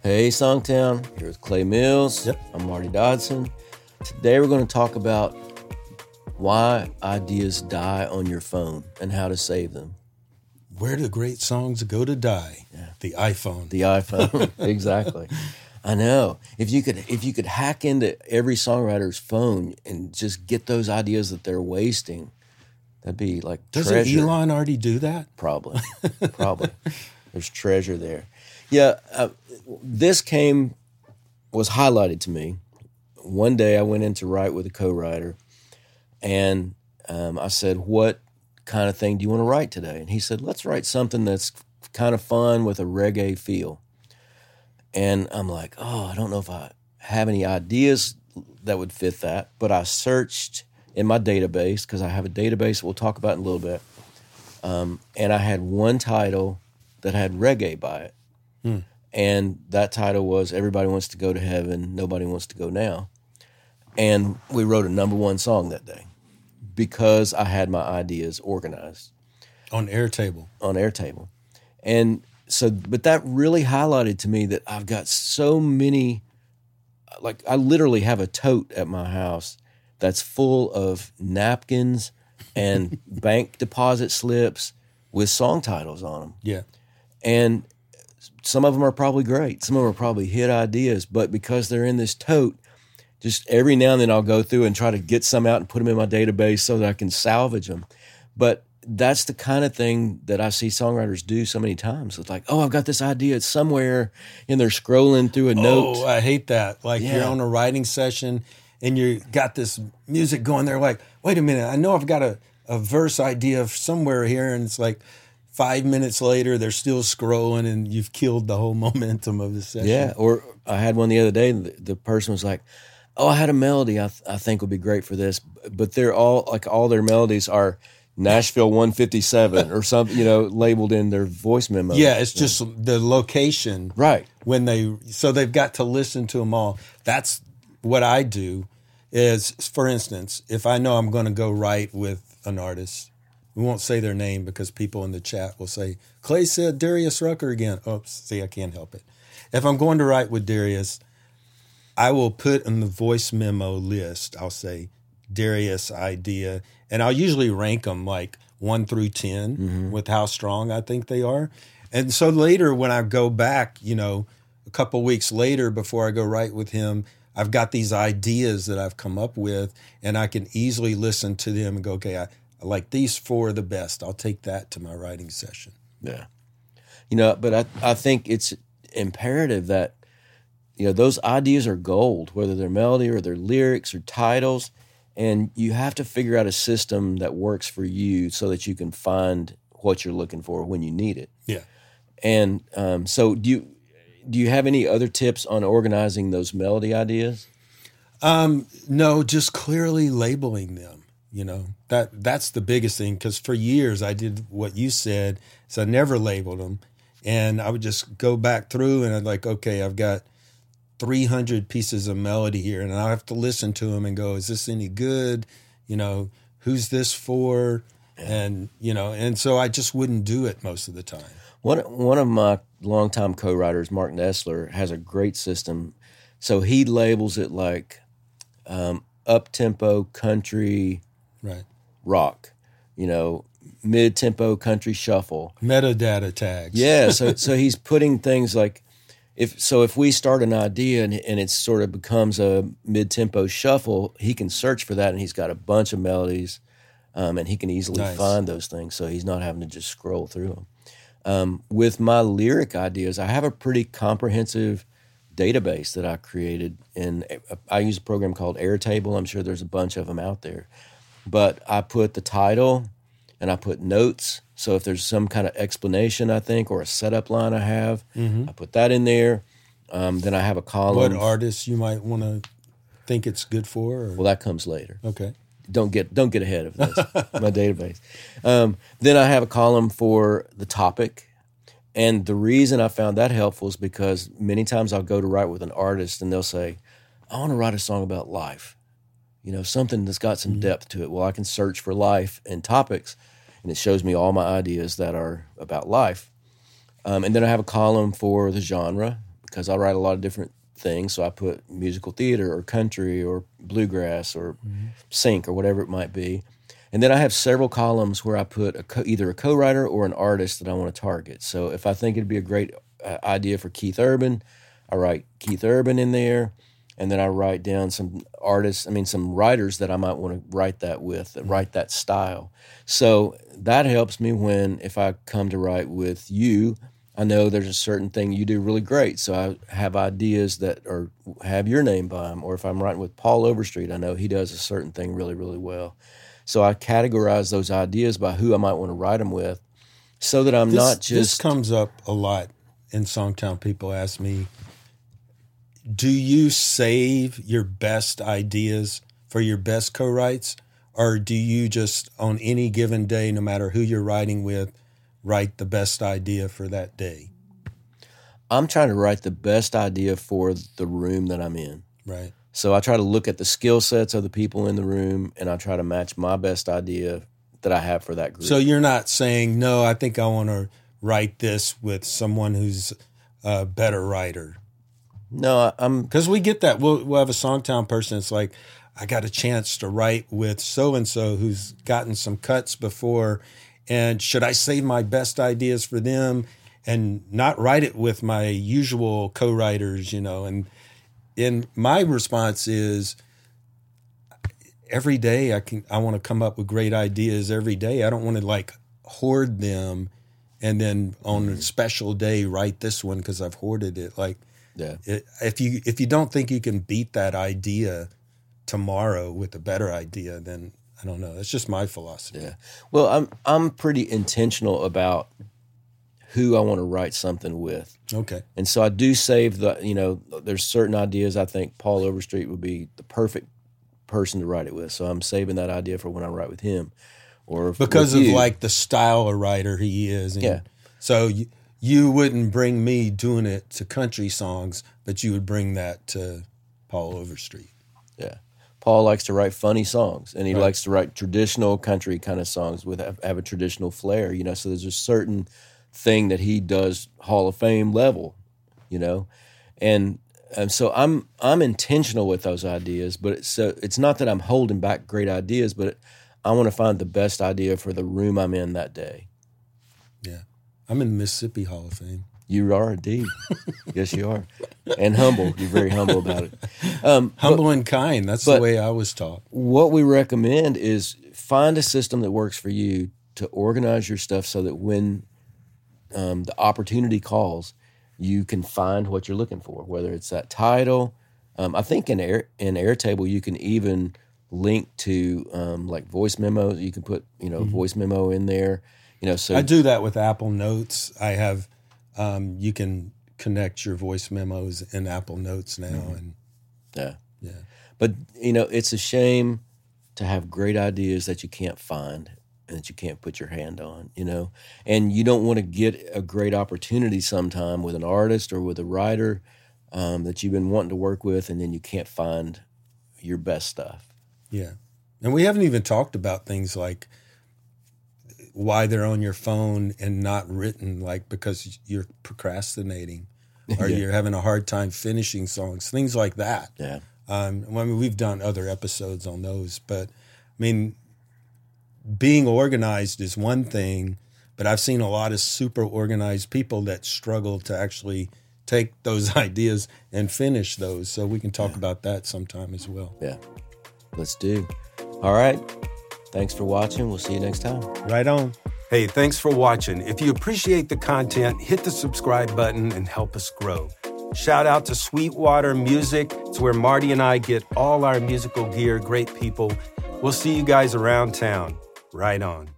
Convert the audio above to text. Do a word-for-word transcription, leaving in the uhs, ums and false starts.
Hey, Songtown. Here with Clay Mills. Yep. I'm Marty Dodson. Today we're going to talk about why ideas die on your phone and how to save them. Where do great songs go to die? Yeah. The iPhone. The iPhone. Exactly. I know. If you could if you could hack into every songwriter's phone and just get those ideas that they're wasting, that'd be like Doesn't treasure. Elon already do that? Probably. Probably. There's treasure there. Yeah, uh, this came, was highlighted to me. One day I went in to write with a co-writer, and um, I said, what kind of thing do you want to write today? And he said, let's write something that's kind of fun with a reggae feel. And I'm like, oh, I don't know if I have any ideas that would fit that, but I searched in my database, because I have a database that we'll talk about in a little bit, um, and I had one title that had reggae by it. Hmm. And that title was Everybody Wants to Go to Heaven, Nobody Wants to Go Now. And we wrote a number one song that day because I had my ideas organized. On Airtable. On Airtable. And so, but that really highlighted to me that I've got so many, like I literally have a tote at my house that's full of napkins and bank deposit slips with song titles on them. Yeah. And some of them are probably great. Some of them are probably hit ideas, but because they're in this tote, just every now and then I'll go through and try to get some out and put them in my database so that I can salvage them. But that's the kind of thing that I see songwriters do so many times. It's like, oh, I've got this idea. It's somewhere, and they're scrolling through a note. Oh, I hate that. Like Yeah. you're on a writing session and you got this music going there. Like, wait a minute. I know I've got a, a verse idea somewhere here. And it's like five minutes later, they're still scrolling and you've killed the whole momentum of the session. Yeah. Or I had one the other day. And the, the person was like, oh, I had a melody I, th- I think would be great for this. But they're all like all their melodies are Nashville one fifty-seven or something, you know, labeled in their voice memo. Yeah, it's just the location. Right. When they, so they've got to listen to them all. That's what I do is, for instance, if I know I'm going to go write with an artist, we won't say their name because people in the chat will say, Clay said Darius Rucker again. Oops, see, I can't help it. If I'm going to write with Darius, I will put in the voice memo list, I'll say Darius idea, and I'll usually rank them like one through ten mm-hmm. with how strong I think they are. And so later when I go back, you know, a couple weeks later before I go write with him, I've got these ideas that I've come up with, and I can easily listen to them and go, okay, I, I like these four the best. I'll take that to my writing session. Yeah. You know, but I, I think it's imperative that, you know, those ideas are gold, whether they're melody or they're lyrics or titles, and you have to figure out a system that works for you so that you can find what you're looking for when you need it. Yeah. And um, so do you do you have any other tips on organizing those melody ideas? Um, no, just clearly labeling them. You know, that that's the biggest thing, because for years I did what you said, so I never labeled them. And I would just go back through and I'd like, okay, I've got three hundred pieces of melody here, and I have to listen to them and go, is this any good? You know, who's this for? And, you know, and so I just wouldn't do it most of the time. One, one of my longtime co-writers, Mark Nessler, has a great system. So he labels it like um, up-tempo country right. rock, you know, mid-tempo country shuffle. Metadata tags. Yeah, so so he's putting things like, if so if we start an idea and, and it sort of becomes a mid-tempo shuffle, he can search for that, and he's got a bunch of melodies, um, and he can easily Nice. find those things, so he's not having to just scroll through them. Um, with my lyric ideas, I have a pretty comprehensive database that I created, and I use a program called Airtable. I'm sure there's a bunch of them out there. But I put the title, and I put notes. So if there's some kind of explanation, I think, or a setup line I have, mm-hmm. I put that in there. Um, then I have a column. What artists you might want to think it's good for? Or? Well, that comes later. Okay. Don't get don't get ahead of this, my database. Um, then I have a column for the topic. And the reason I found that helpful is because many times I'll go to write with an artist and they'll say, I want to write a song about life. You know, something that's got some mm-hmm. depth to it. Well, I can search for life and topics, and it shows me all my ideas that are about life. Um, and then I have a column for the genre, because I write a lot of different things. So I put musical theater or country or bluegrass or mm-hmm. sync or whatever it might be. And then I have several columns where I put a co- either a co-writer or an artist that I want to target. So if I think it'd be a great uh, idea for Keith Urban, I write Keith Urban in there, and then I write down some artists, I mean some writers that I might want to write that with, that write that style. So that helps me when, if I come to write with you, I know there's a certain thing you do really great. So I have ideas that are have your name by them. Or if I'm writing with Paul Overstreet, I know he does a certain thing really, really well. So I categorize those ideas by who I might want to write them with, so that I'm this, not just... This comes up a lot in Songtown. People ask me, do you save your best ideas for your best co-writes? Or do you just, on any given day, no matter who you're writing with, write the best idea for that day? I'm trying to write the best idea for the room that I'm in. Right. So I try to look at the skill sets of the people in the room, and I try to match my best idea that I have for that group. So you're not saying, no, I think I want to write this with someone who's a better writer. No, I'm... Because we get that. We'll, we'll have a Songtown person. It's like, I got a chance to write with so-and-so who's gotten some cuts before, and should I save my best ideas for them and not write it with my usual co-writers, you know? And And my response is, every day I can I want to come up with great ideas every day. I don't want to like hoard them and then on a special day write this one because I've hoarded it. Like, yeah. it, if you if you don't think you can beat that idea tomorrow with a better idea, then I don't know. That's just my philosophy. Yeah. Well, I'm I'm pretty intentional about who I want to write something with. Okay. And so I do save the, you know, there's certain ideas I think Paul Overstreet would be the perfect person to write it with. So I'm saving that idea for when I write with him. Or because with of you. like the style of writer he is. And yeah. So you, you wouldn't bring me doing it to country songs, but you would bring that to Paul Overstreet. Yeah. Paul likes to write funny songs, and he right. likes to write traditional country kind of songs with have, have a traditional flair, you know. So there's a certain thing that he does Hall of Fame level, you know, and, and so I'm I'm intentional with those ideas, but it's, so it's not that I'm holding back great ideas, but it, I want to find the best idea for the room I'm in that day. Yeah, I'm in the Mississippi Hall of Fame. You are indeed, yes, you are, and humble. You're very humble about it. Um, humble but, and kind. That's the way I was taught. What we recommend is find a system that works for you to organize your stuff so that when Um, the opportunity calls, you can find what you're looking for, whether it's that title. Um, I think in Air, in Airtable, you can even link to um, like voice memos. You can put, you know, mm-hmm. voice memo in there, you know, so I do that with Apple Notes. I have, um, you can connect your voice memos in Apple Notes now. Mm-hmm. And yeah. Yeah. But, you know, it's a shame to have great ideas that you can't find and that you can't put your hand on, you know, and you don't want to get a great opportunity sometime with an artist or with a writer um, that you've been wanting to work with, and then you can't find your best stuff. Yeah. And we haven't even talked about things like why they're on your phone and not written, like because you're procrastinating or yeah. you're having a hard time finishing songs, things like that. Yeah. Um, I mean, we've done other episodes on those, but I mean, being organized is one thing, but I've seen a lot of super organized people that struggle to actually take those ideas and finish those. So we can talk yeah. about that sometime as well. Yeah, let's do. All right. Thanks for watching. We'll see you next time. Right on. Hey, thanks for watching. If you appreciate the content, hit the subscribe button and help us grow. Shout out to Sweetwater Music. It's where Marty and I get all our musical gear. Great people. We'll see you guys around town. Right on.